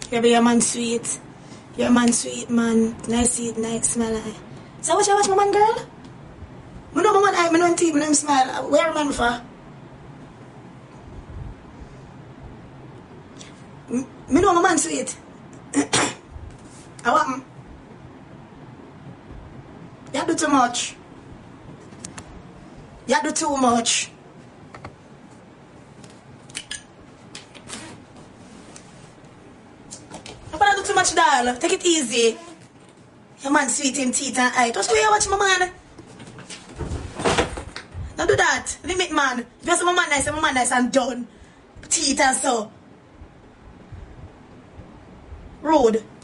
Yeah, but your man sweet. Your man sweet, man. Nice eat, nice smell. So what you watch my man, girl? I know my man, I know him teeth, I know him smile. Where man for? Me know my man sweet. I want him. You do too much. You do too much. I do too much, doll. Take it easy. Your man sweet in teeth and eye. Just where you watch my man. Don't do that. Limit man. If you say my man nice and done. Teeth and so. Rude.